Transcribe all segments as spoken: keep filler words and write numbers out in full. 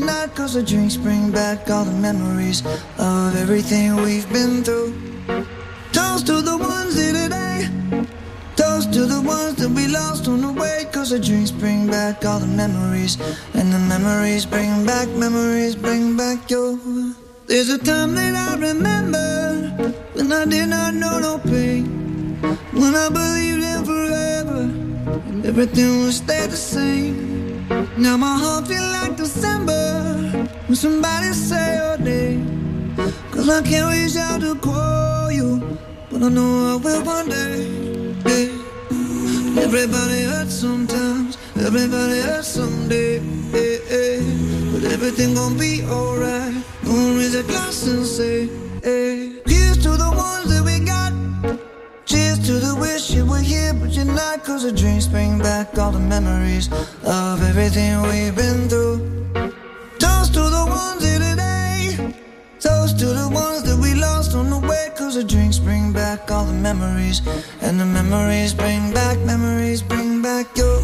tonight, cause the drinks bring back all the memories of everything we've been through. Toast to the ones here today, toast to the ones that we lost on the way, cause the drinks bring back all the memories, and the memories bring back, memories bring back your. There's a time that I remember when I did not know no pain, when I believed in forever and everything would stay the same. Now my heart feel like December when somebody say your name, cause I can't reach out to call you, but I know I will one day. Yeah. Everybody hurts sometimes, everybody hurts someday, yeah, yeah. But everything gon' be alright. Gonna raise a glass and say, hey. Here's to the ones that we got, cheers to the wish you were here but you're not, cause the drinks bring back all the memories of everything we've been through. Toast to the ones here today, toast to the ones that we lost on the way, cause the drinks bring back all the memories, and the memories bring back, memories bring back your.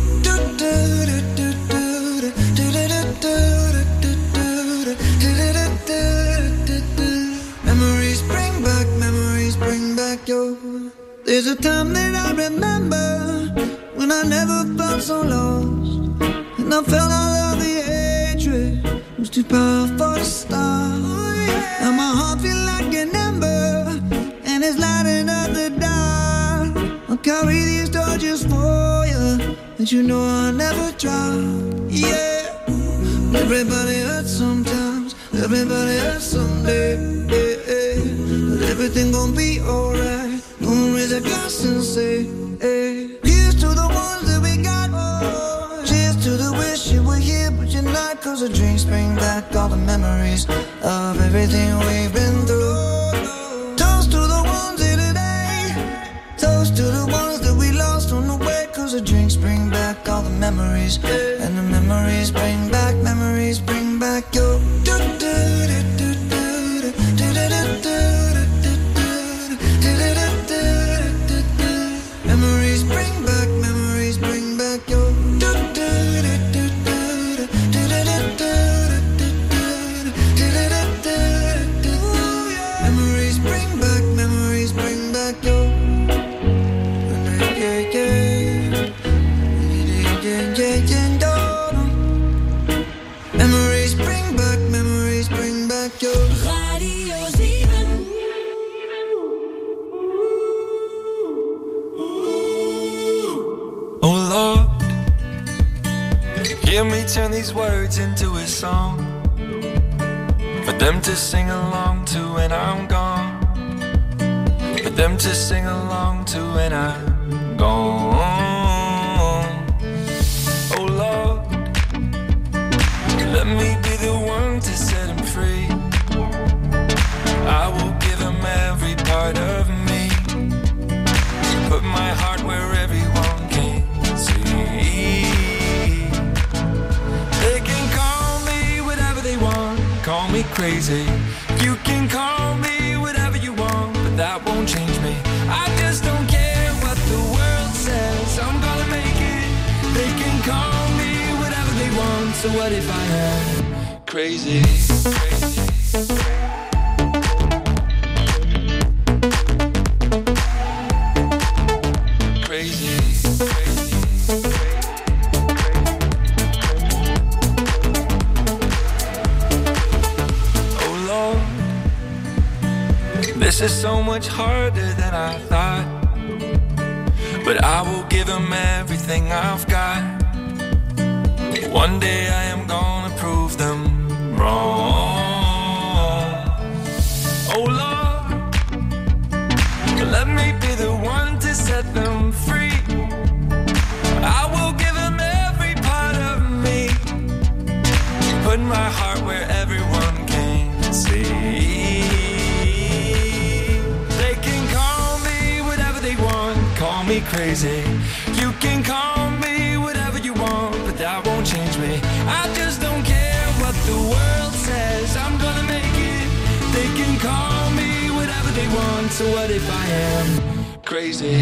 Memories bring back, memories bring back your. There's a time that I remember when I never felt so lost, and I felt all of the hatred was too powerful to stop. Now my heart feel like an ember, and it's lighting up the dark. I'll carry these torches for you, but you know I'll never drop. Yeah. Everybody hurts sometimes, everybody hurts someday, yeah, yeah. But everything gon' be alright. Gonna raise a glass and say, hey. Here's to the ones that we got, oh. Cheers to the wish you were here but you're not, cause the drinks bring back all the memories of everything we've been through. Toast to the ones here today, toast to the ones that we lost on the way, cause the drinks bring back all the memories, and the memories bring back, memories bring back your. Memories bring back, memories bring back your. Memories bring back, memories bring back your. Yeah, yeah. Yeah, yeah, yeah. Memories bring back, memories bring back your. Radio zeven. Oh Lord, hear me turn these words into a song for them to sing along to when I'm gone, for them to sing along to when I'm gone. Oh Lord, let me be the one to set him free. I will give him every part of me, put my heart where everyone can see. They can call me whatever they want, call me crazy. You can call me whatever you want, but that won't change me. I just don't care what the world says, I'm gonna make it. They can call me whatever they want, so what if I am crazy? Crazy. This is so much harder than I thought, but I will give him everything I've got. One day I am gonna prove them wrong. Oh Lord, let me be the one to set them free. I will give him every part of me, put my heart where everyone can see. Call me crazy, you can call me whatever you want, but that won't change me. I just don't care what the world says, I'm gonna make it. They can call me whatever they want, so what if I am crazy?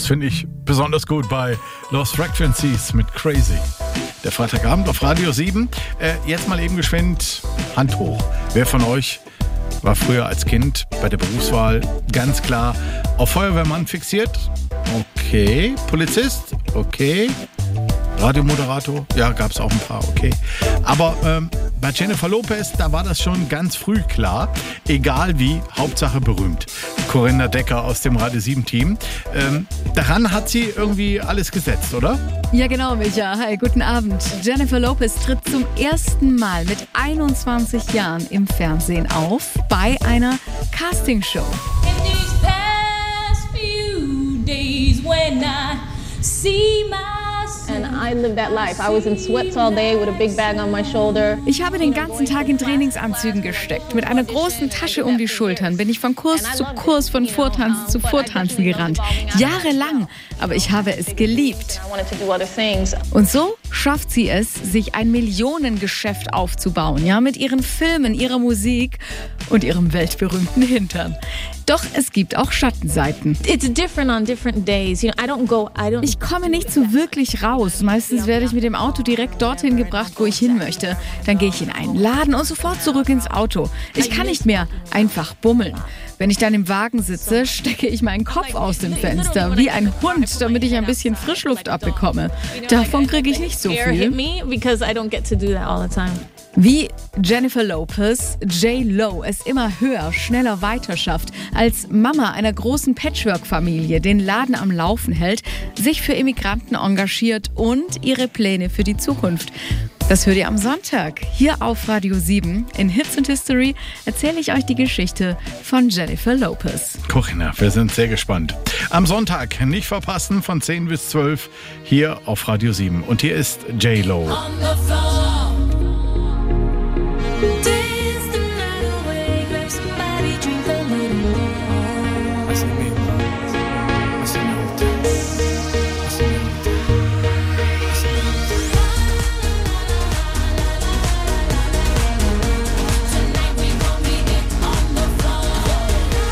finde ich besonders gut bei Lost Frequencies mit Crazy. Der Freitagabend auf Radio sieben. Äh, jetzt mal eben geschwind Hand hoch. Wer von euch war früher als Kind bei der Berufswahl ganz klar auf Feuerwehrmann fixiert? Okay. Polizist? Okay. Radiomoderator? Ja, gab es auch ein paar, okay. Aber ähm, bei Jennifer Lopez, da war das schon ganz früh klar. Egal wie, Hauptsache berühmt. Corinna Decker aus dem Radio sieben Team. Ähm, daran hat sie irgendwie alles gesetzt, oder? Ja, genau, Micha. Hi, guten Abend. Jennifer Lopez tritt zum ersten Mal mit einundzwanzig Jahren im Fernsehen auf bei einer Castingshow. In these past few days when I see my And I lived that life. I was in sweats all day with a big bag on my shoulder. Ich habe den ganzen Tag in Trainingsanzügen gesteckt. Mit einer großen Tasche um die Schultern bin ich von Kurs zu Kurs, von Vortanzen zu Vortanzen gerannt. Jahrelang. Aber ich habe es geliebt. I wanted to do other things. Und so schafft sie es, sich ein Millionengeschäft aufzubauen. Ja, mit ihren Filmen, ihrer Musik und ihrem weltberühmten Hintern. Doch es gibt auch Schattenseiten. It's different on different days. You know, I don't go, I don't. Ich komme nicht so wirklich raus. Meistens werde ich mit dem Auto direkt dorthin gebracht, wo ich hin möchte. Dann gehe ich in einen Laden und sofort zurück ins Auto. Ich kann nicht mehr einfach bummeln. Wenn ich dann im Wagen sitze, stecke ich meinen Kopf aus dem Fenster, wie ein Hund, damit ich ein bisschen Frischluft abbekomme. Davon kriege ich nicht so viel. Wie Jennifer Lopez, J-Lo es immer höher, schneller weiter schafft, als Mama einer großen Patchwork-Familie den Laden am Laufen hält, sich für Immigranten engagiert und ihre Pläne für die Zukunft. Das hört ihr am Sonntag. Hier auf Radio sieben. In Hits and History erzähle ich euch die Geschichte von Jennifer Lopez. Corinna, wir sind sehr gespannt. Am Sonntag nicht verpassen von zehn bis zwölf hier auf Radio sieben. Und hier ist J-Lo. on the floor. Dance the night away, grab somebody, drink a little more. Tonight we gon' be it on the floor.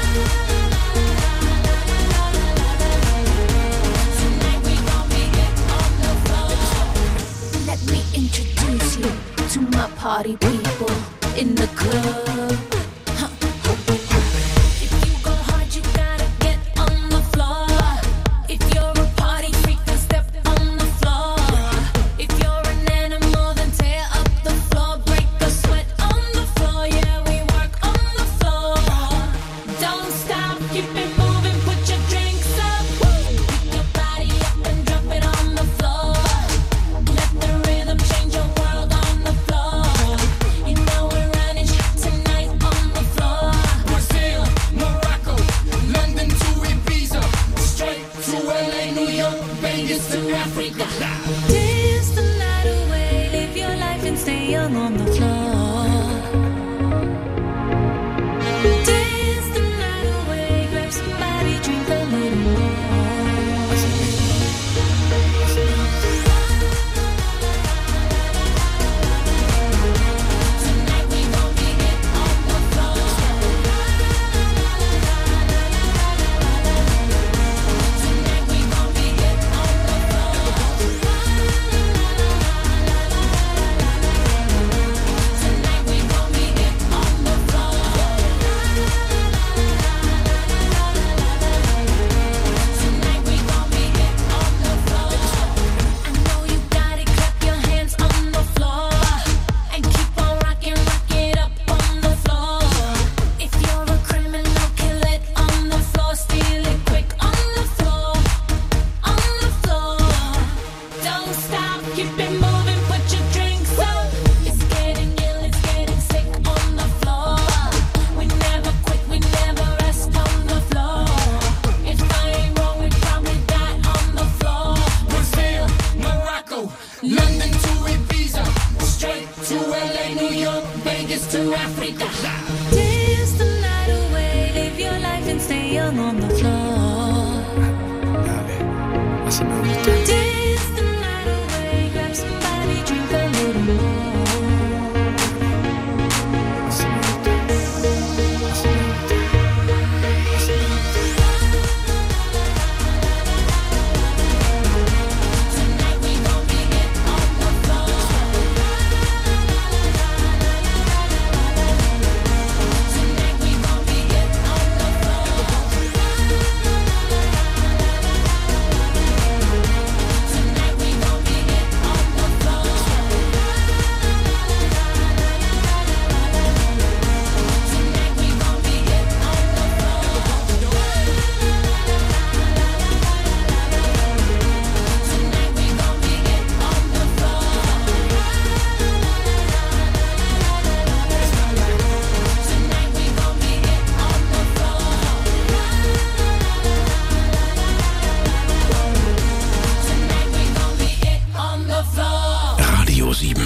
Tonight we gon' be it on the floor. Let me introduce you to my party people in the club. Huh. If you go hard, you gotta get on the floor. If you're a party freak, then step on the floor. If you're an animal, then tear up the floor. Break a sweat on the floor. Yeah, we work on the floor. Don't stop, keep it moving, put your drinks up. Pick your body up and drop it on the floor. Let the rhythm change your world on the floor. You know we're running shit tonight on the floor. Brazil, Morocco, London to Ibiza, straight to L A, New York, Vegas to Africa. Dance the night away, live your life and stay young on the floor. Dance the night away, grab somebody, drink a little more. Tonight we gon' be it on the floor. Tonight we gon' be it on the floor. Tonight we gon' be it on the floor. Tonight we gon' be it on the floor. I know you got it, clap your hands on the floor and keep on rocking, rock it up on the floor. If you're a criminal, kill it on the floor, steal it quick on the floor, on the floor. Don't stop, keep it moving, put your drinks up. It's getting ill, it's getting sick on the floor. We never quit, we never rest on the floor. If I ain't wrong, we probably die on the floor. Brazil, Morocco, London to Ibiza, straight to L A, New York, Vegas to Africa. Dance the night away, live your life and stay young on the floor. Dance the night away, grab somebody, drink a little more. sieben.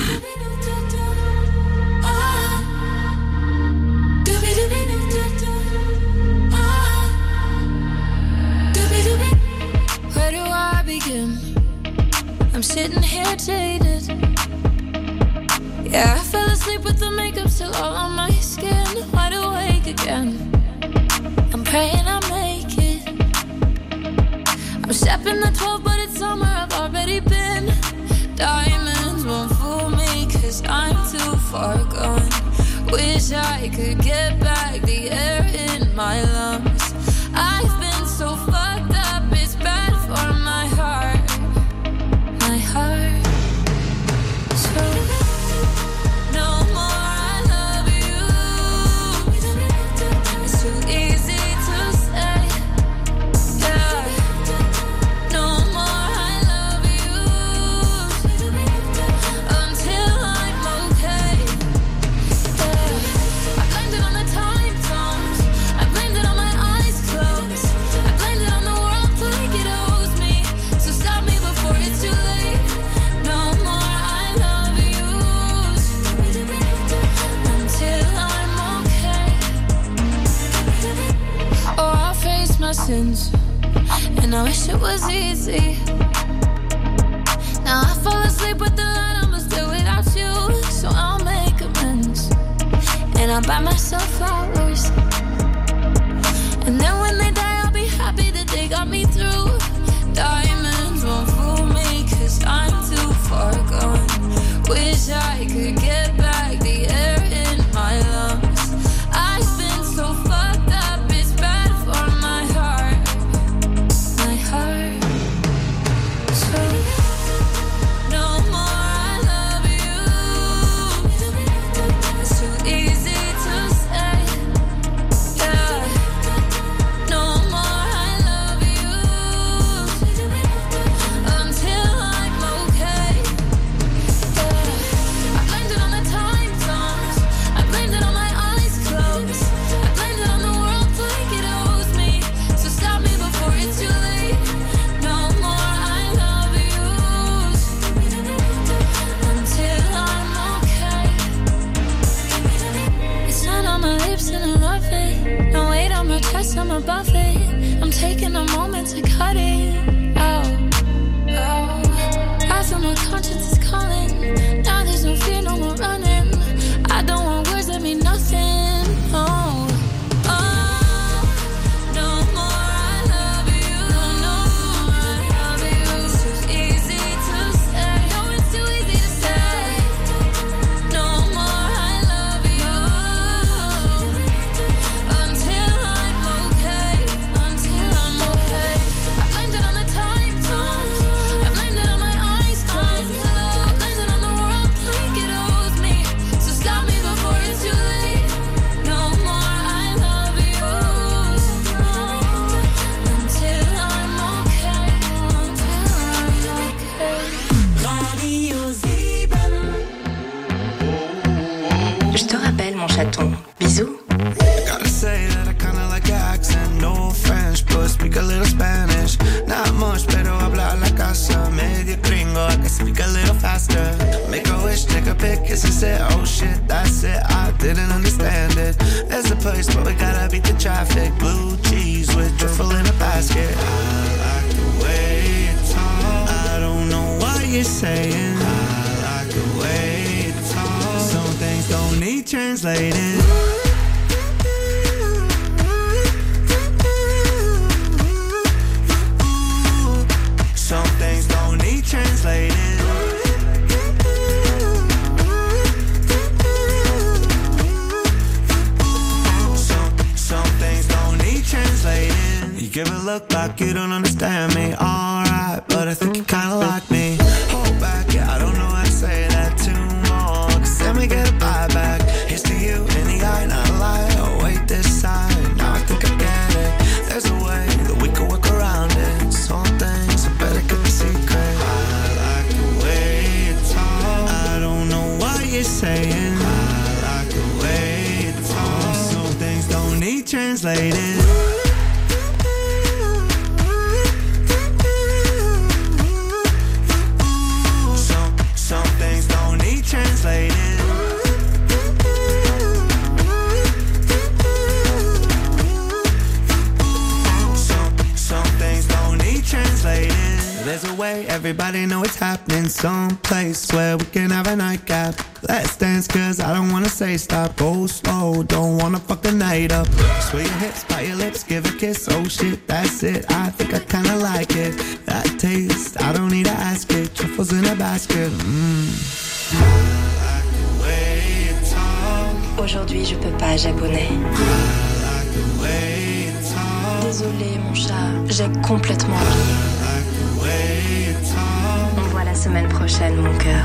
Where do I begin? I'm sitting here jaded. Yeah, I fell asleep with the makeup still all on my skin. Wide awake again. I'm praying I make it. I'm stepping the twelve, but it's summer, I've already been. Diamonds won't fool me, cause I'm too far gone. Wish I could get back the air in my lungs. I've been so fucked up, it's bad for my heart. My heart. So no more I love you. It's too easy to say. Yeah. No more I love you until I'm okay. Yeah. I blamed it on the time zones. I blamed it on my eyes closed. I blamed it on the world like it owes me. So stop me before it's too late. No more I love you until I'm okay. Oh, I'll face my sins, and I wish it was easy. Now I fall asleep with the light, I'ma still without you. So I'll make amends, and I'll buy myself flowers. And then when they die, I'll be happy that they got me through. Diamonds won't fool me, cause I'm too far gone. Wish I could get back the air in my lungs. I've been so fucked up, it's bad for my heart. My heart. So no more I love you. It's too easy to say. Yeah. No more I love you until I'm okay. Yeah. I blamed it on the time zones. I blamed it on my eyes closed. I blamed it on the world like it owes me. So stop me before it's too late. No more I love you until I'm okay. It's not on my lips and I love it. No weight on my chest, I'm above it. I'm taking a moment to cut it out. Oh, I feel my conscience is calling. Now there's no fear, no more running. I don't want words that mean nothing. Oh, oh, no more I love you. No more I love you. It's too easy to say. No, it's too easy to say. No more I love you until I'm okay. Until I'm okay. I blamed it on the time zones. I blamed it on my eyes closed. I blamed it on the world like it owes me. So stop me before it's too late. No more I love you until I'm okay. Until I'm okay. Radio sieben. Je te rappelle, mon chaton. Bisous. Gotta say that I kinda like your accent. No French, but speak a little Spanish. Not much, pero habla la casa. Medio gringo, I can speak a little faster. Make a wish, take a pic, kiss and say, oh shit, that's it. I didn't understand it. There's a place, but we gotta beat the traffic. Blue cheese with truffle in a basket. I like the way you talk. I don't know what you're saying. I like the way you talk. Some things don't need translating. Some things don't need translating. Some, some things don't need translating. You give a look like you don't understand me. Alright, but I think you kinda like me. Hold back, yeah, I don't know how to say that too more. Cause then we get a buyback. Here's to you in the eye, not a lie. Oh, wait this side, now I think I get it. There's a way that we can work around it. Some things are better keep a secret. I like the way you talk. I don't know what you're saying. I like the way you talk. Some things don't need translating. Some, some things don't need everybody know it's happening. Someplace where we can have a nightcap. Let's dance cause I don't wanna say stop. Go slow, don't wanna fuck the night up. Sway your hips, bite your lips, give a kiss. Oh shit, that's it, I think I kinda like it. That taste, I don't need to ask it. Truffles in a basket, mmm. Aujourd'hui, je peux pas japonais. Désolé, mon chat, j'ai complètement envie. On voit la semaine prochaine, mon cœur.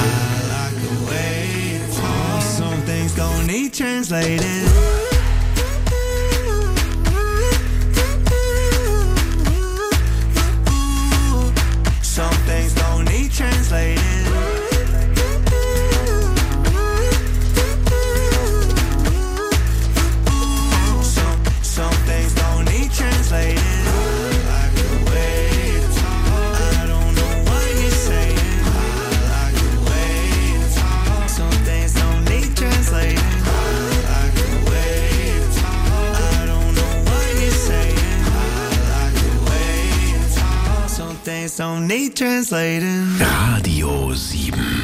Some things don't need translated. Some things don't need translated. Don't need translating. Radio sieben.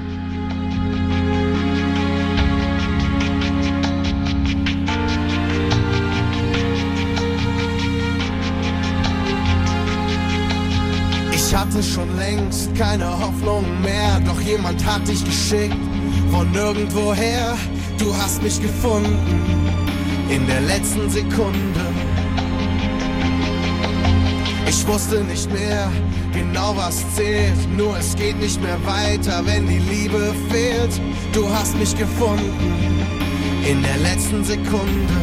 Ich hatte schon längst keine Hoffnung mehr, doch jemand hat dich geschickt von nirgendwoher. Du hast mich gefunden in der letzten Sekunde. Ich wusste nicht mehr genau, was zählt, nur es geht nicht mehr weiter, wenn die Liebe fehlt. Du hast mich gefunden in der letzten Sekunde.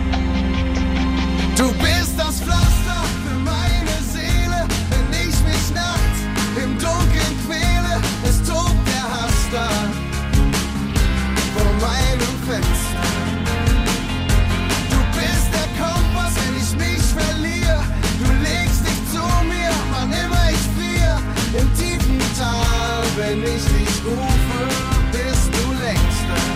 Du bist das Pflaster für meine Seele, wenn ich mich nachts im Dunkeln quäle. Es tobt der Hass da vor meinem Fenster. Du bist der Kompass, wenn ich mich verliere. Du legst dich zu mir, wann immer ich friere. Im tiefen Tal, wenn ich dich rufe, bist du längst da.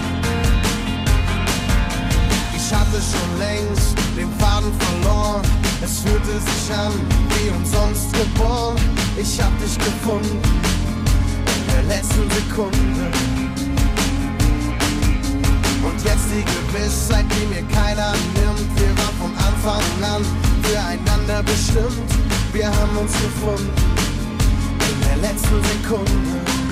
Ich hatte schon längst den Faden verloren. Es fühlte sich an wie umsonst geboren. Ich hab dich gefunden in der letzten Sekunde. Und jetzt die Gewissheit, die mir keiner nimmt. Wir waren von Anfang an füreinander bestimmt. Wir haben uns gefunden in der letzten Sekunde.